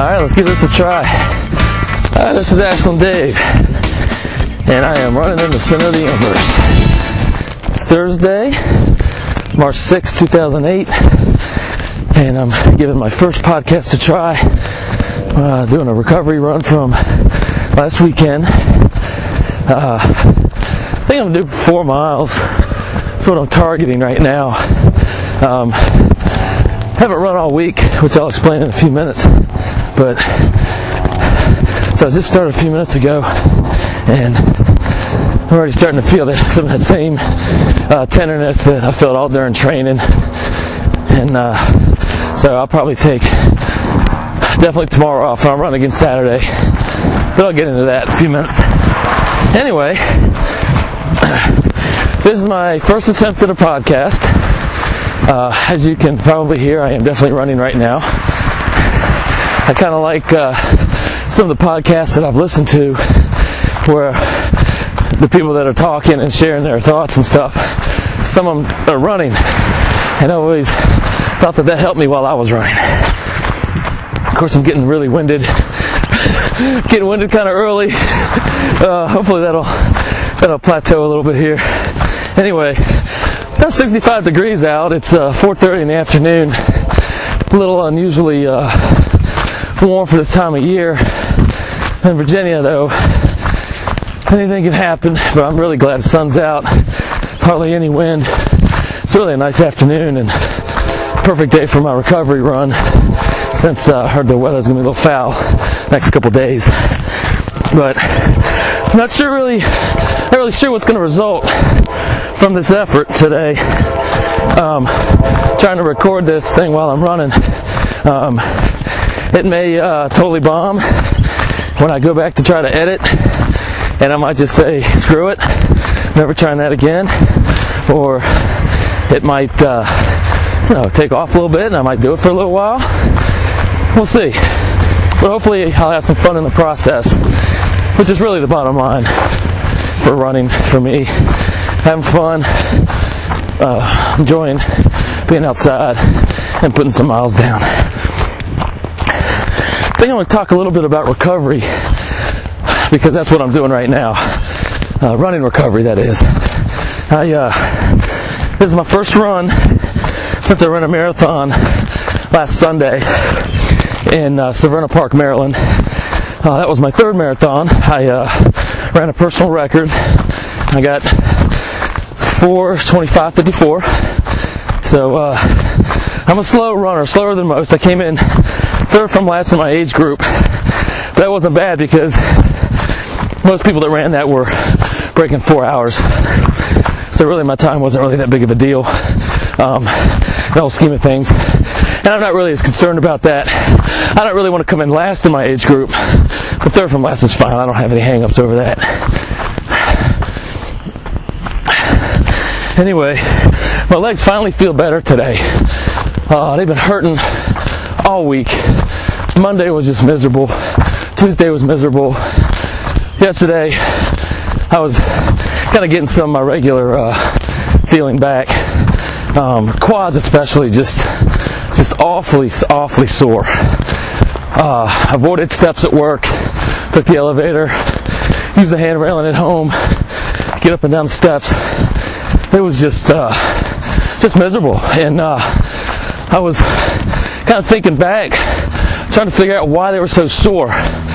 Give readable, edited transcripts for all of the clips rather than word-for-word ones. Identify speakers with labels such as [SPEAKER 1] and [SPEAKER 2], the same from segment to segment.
[SPEAKER 1] Alright, let's give this a try. This is Ashland Dave, and I am running in the center of the universe. It's Thursday, March 6, 2008, and I'm giving my first podcast a try. Doing a recovery run from last weekend. I think I'm going to do 4 miles. That's what I'm targeting right now. Haven't run all week, which I'll explain in a few minutes. So I just started a few minutes ago, and I'm already starting to feel some of that same tenderness that I felt all during training. And so I'll probably take definitely tomorrow off. I'm running again Saturday, but I'll get into that in a few minutes. Anyway, this is my first attempt at a podcast. As you can probably hear, I am definitely running right now. I kind of like some of the podcasts that I've listened to where the people that are talking and sharing their thoughts and stuff, some of them are running. And I always thought that helped me while I was running. Of course, I'm getting really winded. Getting winded kind of early. Hopefully that'll plateau a little bit here. Anyway, about 65 degrees out. It's 4:30 in the afternoon. A little unusually warm for this time of year. In Virginia, though, anything can happen, but I'm really glad the sun's out. Hardly any wind. It's really a nice afternoon and perfect day for my recovery run, since I heard the weather's going to be a little foul next couple days. But I'm not really sure what's going to result from this effort today. Trying to record this thing while I'm running. It may totally bomb when I go back to try to edit, and I might just say, screw it, never trying that again. Or it might take off a little bit, and I might do it for a little while. We'll see. But hopefully I'll have some fun in the process, which is really the bottom line for running for me. Having fun, enjoying being outside, and putting some miles down. I think I want to talk a little bit about recovery, because that's what I'm doing right now. Running recovery, that is. This is my first run since I ran a marathon last Sunday in Severna Park, Maryland. That was my third marathon. I ran a personal record. I got 4:25:54. So I'm a slow runner, slower than most. I came in third from last in my age group. But that wasn't bad, because most people that ran that were breaking 4 hours. So really my time wasn't really that big of a deal in the whole scheme of things. And I'm not really as concerned about that. I don't really want to come in last in my age group, but third from last is fine. I don't have any hang-ups over that. Anyway, my legs finally feel better today. They've been hurting all week. Monday was just miserable. Tuesday was miserable. Yesterday, I was kind of getting some of my regular feeling back. Quads especially, just awfully sore. Avoided steps at work, took the elevator, used the hand railing at home, get up and down the steps. It was just miserable. And I was kind of thinking back, trying to figure out why they were so sore.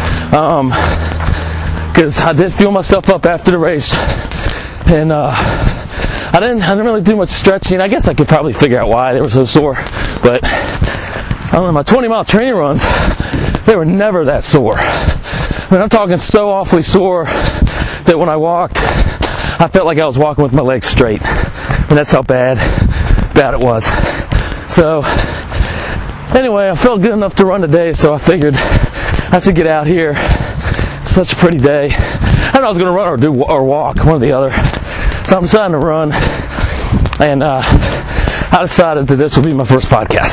[SPEAKER 1] Because I did feel myself up after the race, and I didn't really do much stretching. I guess I could probably figure out why they were so sore, but I don't know, my 20-mile training runs, they were never that sore. I mean, I'm talking so awfully sore that when I walked, I felt like I was walking with my legs straight, and that's how bad it was. So anyway, I felt good enough to run today, so I figured I should get out here. It's such a pretty day. I don't know if I was going to run or walk, one or the other. So I'm deciding to run, and I decided that this would be my first podcast.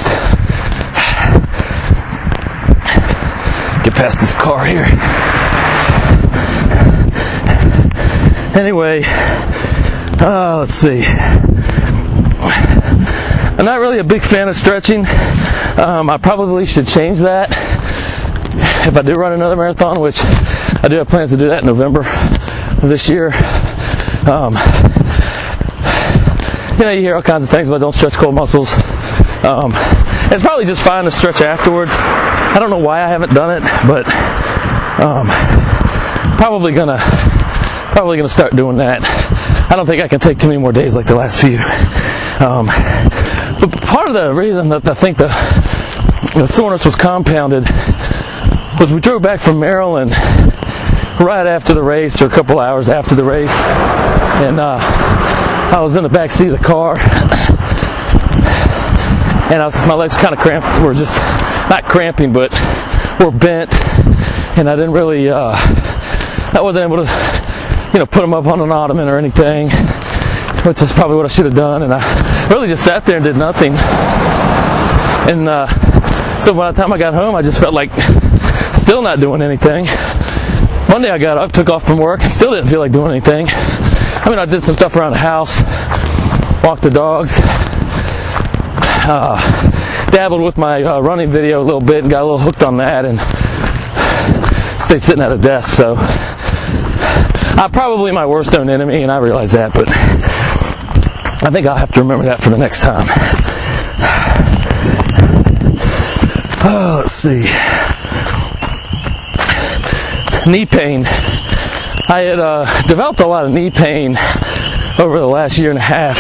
[SPEAKER 1] Get past this car here. Anyway, let's see. I'm not really a big fan of stretching. I probably should change that. if I do run another marathon, which I do have plans to do that in November of this year, you hear all kinds of things about don't stretch core muscles. It's probably just fine to stretch afterwards. I don't know why I haven't done it, but probably gonna start doing that. I don't think I can take too many more days like the last few. But part of the reason that I think the soreness was compounded was we drove back from Maryland right after the race, or a couple hours after the race, and I was in the back seat of the car, and my legs kind of cramped. Were just not cramping, but were bent, and I didn't really. I wasn't able to, put them up on an ottoman or anything, which is probably what I should have done. And I really just sat there and did nothing. And so by the time I got home, I just felt like still not doing anything. Monday I got up, took off from work, and still didn't feel like doing anything. I mean, I did some stuff around the house, walked the dogs, dabbled with my running video a little bit and got a little hooked on that, and stayed sitting at a desk. So I'm probably my worst known enemy, and I realize that, but I think I'll have to remember that for the next time. Oh, let's see. Knee pain. I had developed a lot of knee pain over the last year and a half.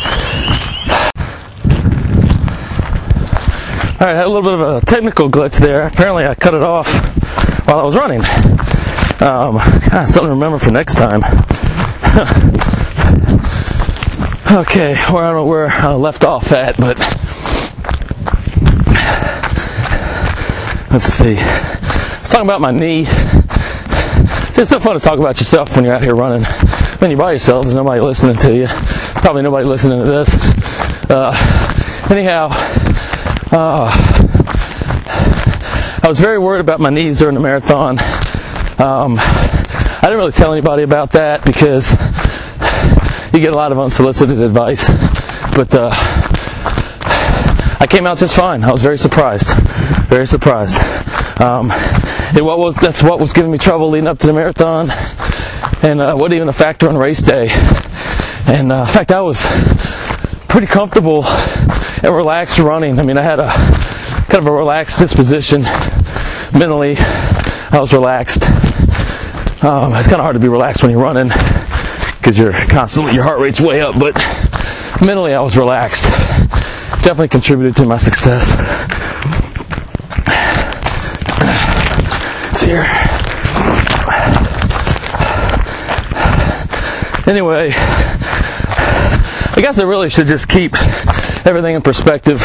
[SPEAKER 1] Alright, I had a little bit of a technical glitch there. Apparently I cut it off while I was running. Something to remember for next time. Okay, I don't know where I left off at, but let's see. I was talking about my knee. It's so fun to talk about yourself when you're out here running. When you're by yourself, there's nobody listening to you. Probably nobody listening to this. Anyhow, I was very worried about my knees during the marathon. I didn't really tell anybody about that because you get a lot of unsolicited advice. But I came out just fine. I was very surprised. Very surprised. That's what was giving me trouble leading up to the marathon, and wasn't even a factor on race day. And in fact, I was pretty comfortable and relaxed running. I mean, I had a kind of a relaxed disposition. Mentally, I was relaxed. It's kind of hard to be relaxed when you're running because your heart rate's way up, but mentally I was relaxed. Definitely contributed to my success. Here. Anyway, I guess I really should just keep everything in perspective.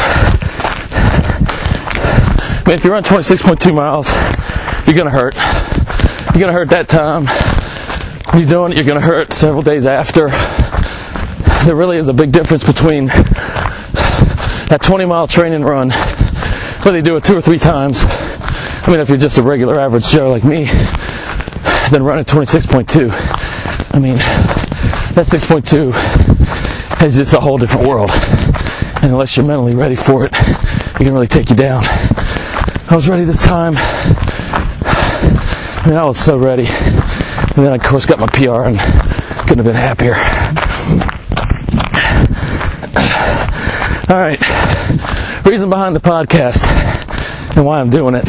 [SPEAKER 1] I mean, if you run 26.2 miles, you're going to hurt. You're going to hurt that time. When you're doing it, you're going to hurt several days after. There really is a big difference between that 20-mile training run, whether you do it 2 or 3 times. I mean, if you're just a regular average Joe like me, then running 26.2. I mean, that 6.2 is just a whole different world. And unless you're mentally ready for it, it can really take you down. I was ready this time. I mean, I was so ready. And then I, of course, got my PR and couldn't have been happier. All right. Reason behind the podcast and why I'm doing it.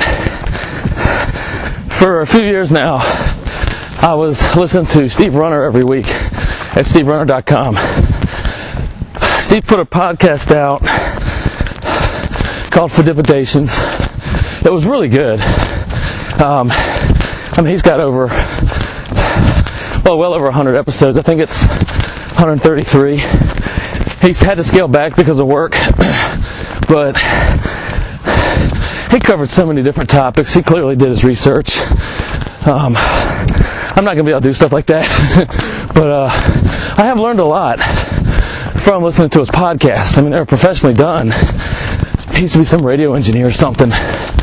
[SPEAKER 1] For a few years now, I was listening to Steve Runner every week at steverunner.com. Steve put a podcast out called Fodipidations. It was really good. I mean, he's got well over 100 episodes. I think it's 133. He's had to scale back because of work, but he covered so many different topics. He clearly did his research. I'm not going to be able to do stuff like that, but I have learned a lot from listening to his podcast. I mean, they're professionally done. He used to be some radio engineer or something.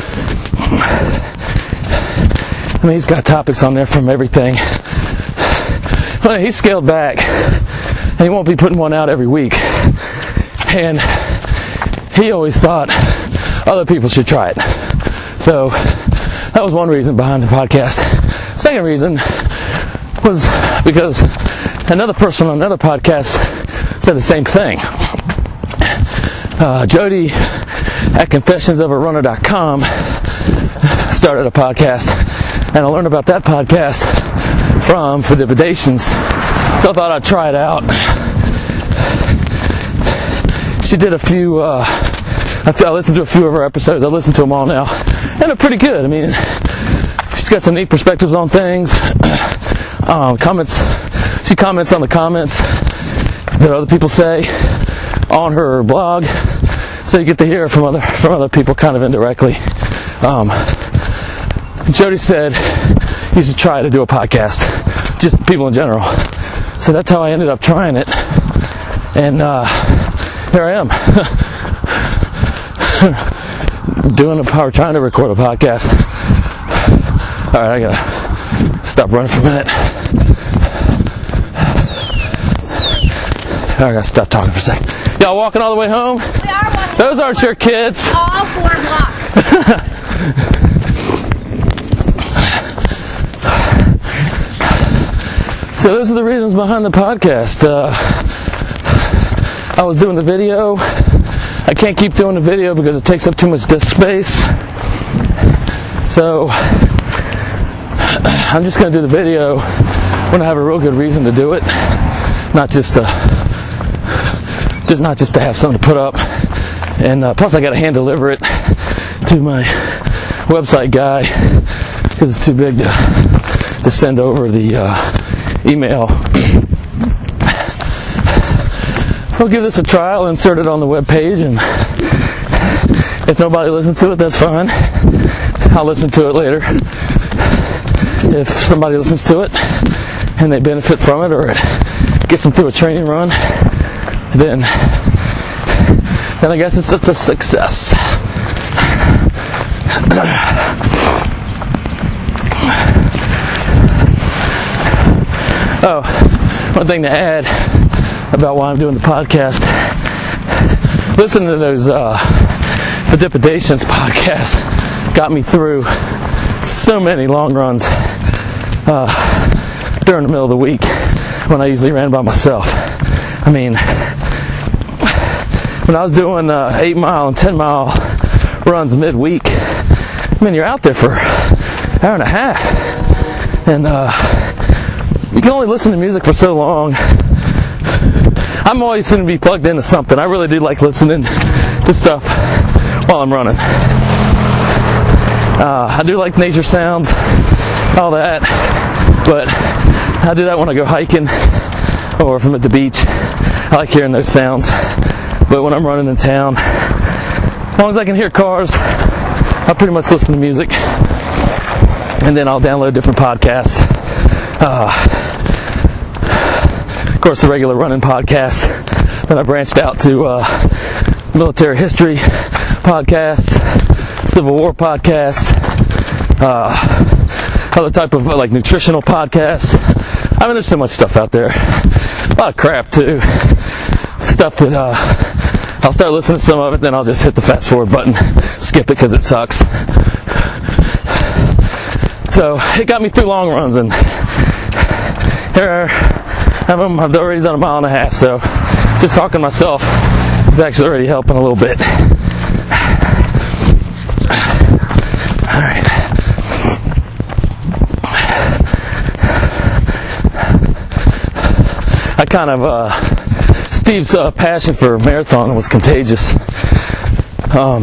[SPEAKER 1] I mean, he's got topics on there from everything. But he scaled back, and he won't be putting one out every week. And he always thought other people should try it. So That was one reason behind the podcast. Second reason was because another person on another podcast said the same thing. Jody at confessionsofarunner.com started a podcast, and I learned about that podcast from Fidipadations, so I thought I'd try it out. She did a few, I listened to a few of her episodes. I listened to them all now, and they're pretty good. I mean, she's got some neat perspectives on things. She comments on the comments that other people say on her blog, so you get to hear from other people kind of indirectly. Jody said you should try to do a podcast, just people in general. So that's how I ended up trying it, and here I am trying to record a podcast. All right, I gotta stop running for a minute. I gotta stop talking for a second. Y'all walking all the way home?
[SPEAKER 2] We are walking.
[SPEAKER 1] Those aren't your kids.
[SPEAKER 2] All 4 blocks.
[SPEAKER 1] So those are the reasons behind the podcast. I was doing the video. I can't keep doing the video because it takes up too much disk space. So I'm just going to do the video when I have a real good reason to do it, not just to have something to put up. And plus, I got to hand deliver it to my website guy because it's too big to send over the email. So I'll give this a try. I'll insert it on the web page, and if nobody listens to it, that's fine. I'll listen to it later. If somebody listens to it and they benefit from it, or it gets them through a training run, then I guess it's a success. Oh, one thing to add about why I'm doing the podcast. Listening to those Fidipadations podcasts got me through so many long runs during the middle of the week when I usually ran by myself. I mean, when I was doing 8-mile and 10-mile runs midweek, I mean, you're out there for an hour and a half, and you can only listen to music for so long. I'm always going to be plugged into something. I really do like listening to stuff while I'm running. I do like nature sounds, all that, but I do that when I go hiking or if I'm at the beach. I like hearing those sounds. But when I'm running in town, as long as I can hear cars, I pretty much listen to music. And then I'll download different podcasts. Of course, the regular running podcast. Then I branched out to military history podcasts, Civil War podcasts, other type of like nutritional podcasts. I mean, there's so much stuff out there. A lot of crap too. Stuff that I'll start listening to some of it, then I'll just hit the fast forward button, skip it because it sucks. So it got me through long runs, and here I've already done 1.5 miles, so just talking to myself is actually already helping a little bit. Alright. I kind of, Steve's passion for marathon was contagious. I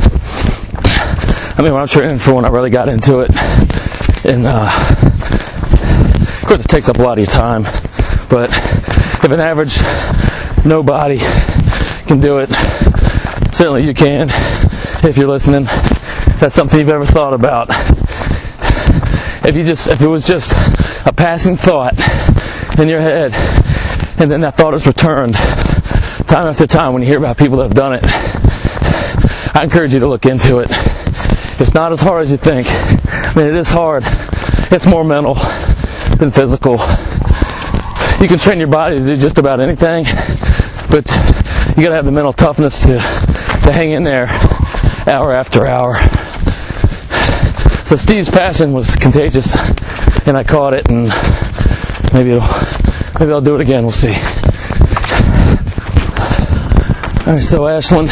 [SPEAKER 1] mean, when I was training for one, I really got into it. And, of course, it takes up a lot of your time. But if an average nobody can do it, certainly you can, if you're listening. If that's something you've ever thought about. If it was just a passing thought in your head, and then that thought is returned time after time when you hear about people that have done it, I encourage you to look into it. It's not as hard as you think. I mean, it is hard. It's more mental than physical. You can train your body to do just about anything, but you gotta have the mental toughness to hang in there hour after hour. So Steve's passion was contagious, and I caught it, and maybe I'll do it again. We'll see. All right, so Ashland,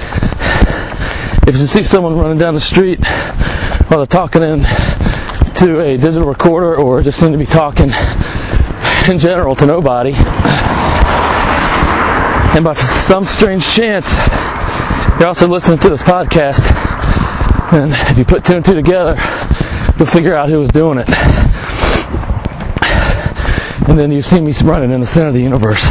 [SPEAKER 1] if you see someone running down the street while they're talking into a digital recorder, or just seem to be talking in general to nobody, and by some strange chance you're also listening to this podcast, and if you put two and two together, you'll figure out who was doing it. And then you see me running in the center of the universe,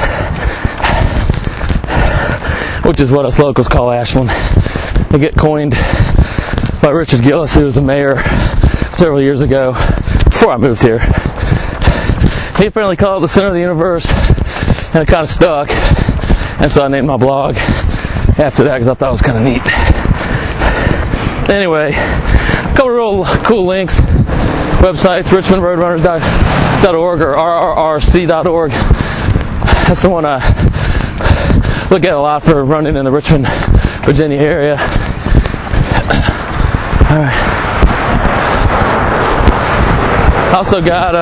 [SPEAKER 1] which is what us locals call Ashland. They get coined by Richard Gillis, who was a mayor several years ago, before I moved here. He apparently called it the center of the universe, and it kind of stuck, and so I named my blog after that because I thought it was kind of neat. Anyway, a couple of real cool links, websites, richmondroadrunners.org or rrrc.org. That's the one I look at a lot for running in the Richmond, Virginia area. All right. Also got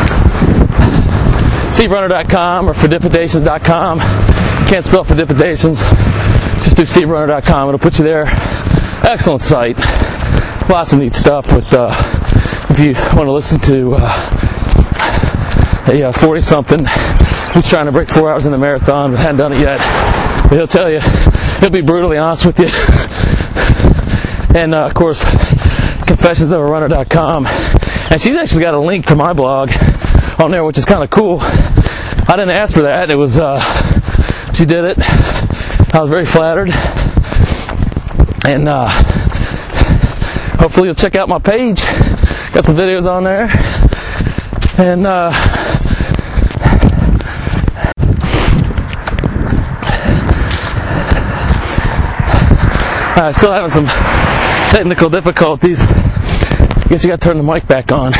[SPEAKER 1] steverunner.com or fordipidations.com. Can't spell fordipidations, just do steverunner.com. It'll put you there. Excellent site. Lots of neat stuff with if you want to listen to a 40-something who's trying to break 4 hours in the marathon but hadn't done it yet. But he'll tell you, he'll be brutally honest with you. And of course, confessionsofarunner.com. And she's actually got a link to my blog on there, which is kind of cool. I didn't ask for that. It was she did it. I was very flattered. And hopefully you'll check out my page. Got some videos on there. And still having some technical difficulties. I guess you got to turn the mic back on.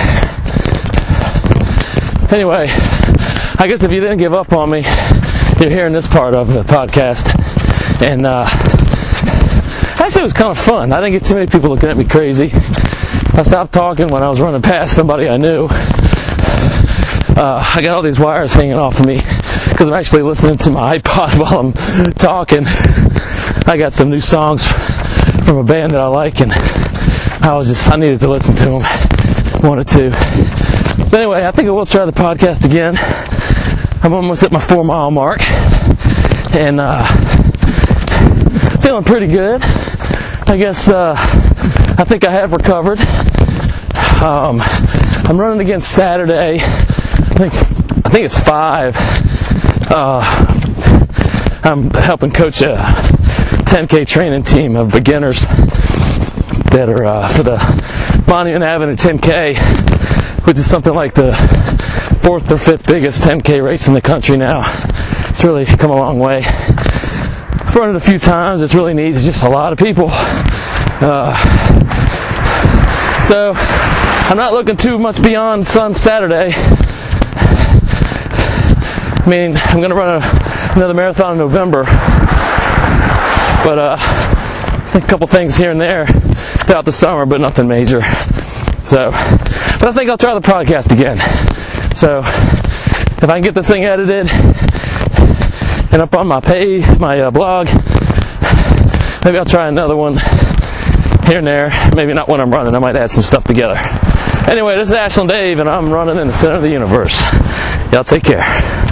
[SPEAKER 1] Anyway, I guess if you didn't give up on me, you're hearing this part of the podcast. And actually it was kind of fun. I didn't get too many people looking at me crazy. I stopped talking when I was running past somebody I knew. I got all these wires hanging off of me because I'm actually listening to my iPod while I'm talking. I got some new songs from a band that I like, and I needed to listen to them. Wanted to. But anyway, I think I will try the podcast again. I'm almost at my 4-mile mark, and feeling pretty good. I guess I think I have recovered. I'm running again Saturday. I think it's 5. I'm helping coach a 10K training team of beginners that are for the Monument Avenue 10K, which is something like the 4th or 5th biggest 10K race in the country now. It's really come a long way. I've run it a few times. It's really neat. It's just a lot of people. So I'm not looking too much beyond Sun Saturday. I mean, I'm going to run another marathon in November. But I think a couple things here and there throughout the summer, but nothing major. But I think I'll try the podcast again. So if I can get this thing edited and up on my page, my blog, maybe I'll try another one here and there. Maybe not when I'm running. I might add some stuff together. Anyway, this is Ashland Dave, and I'm running in the center of the universe. Y'all take care.